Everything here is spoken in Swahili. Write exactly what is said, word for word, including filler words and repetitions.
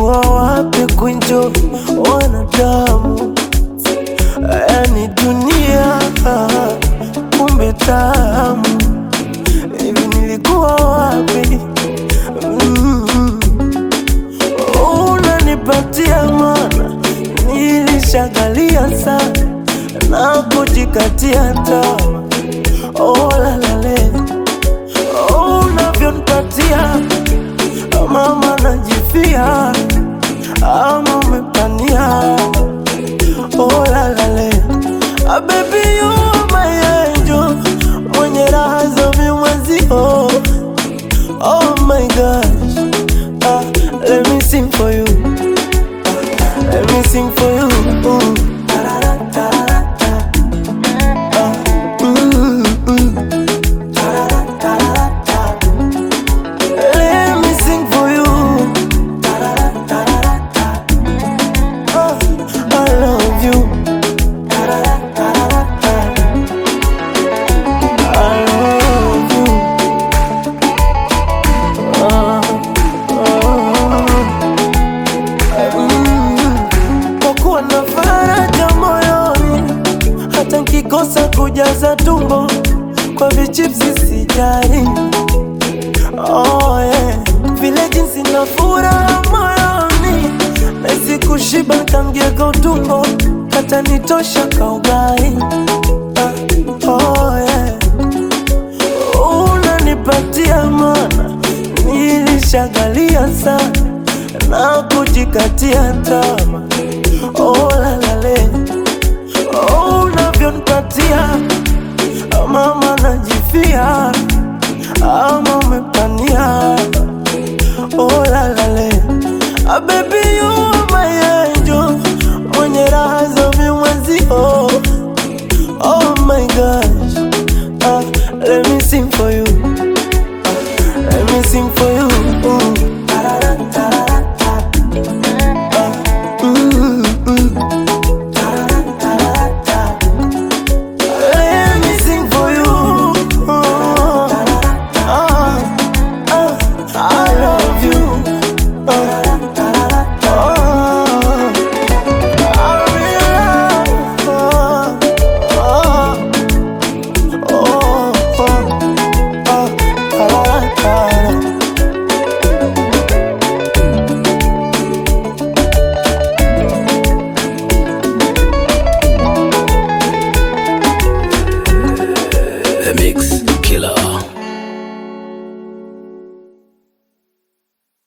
nilikuwa wapi kuenjoy wanadamu? Yani dunia kumbe tamu, hivi nilikuwa wapi? mm-hmm. Unanipatia mana nilishagalia sana na kujikatia tamaa. Oh la la le, oh unavyonipatia mama najifia, ama umepania. Oh la la le, ah baby you are my angel, mwenye raha za mimwezio. Oh my gosh, ah, let me sing for you, ah, let me sing for you. Ooh. Kosa kujaza tumbo kwa vichipsi sijari. Oh yeah, vile jinsi na furaha moyoni, nahisi kushiba tangia kwa utumbo, hata nitosha kaugai. uh, Oh yeah, unanipatia mana nilishagalia sana na kujikatia tamaa. Oh la la le, oh unavyonipatia mama najifia, ama umepania. Oh la la le.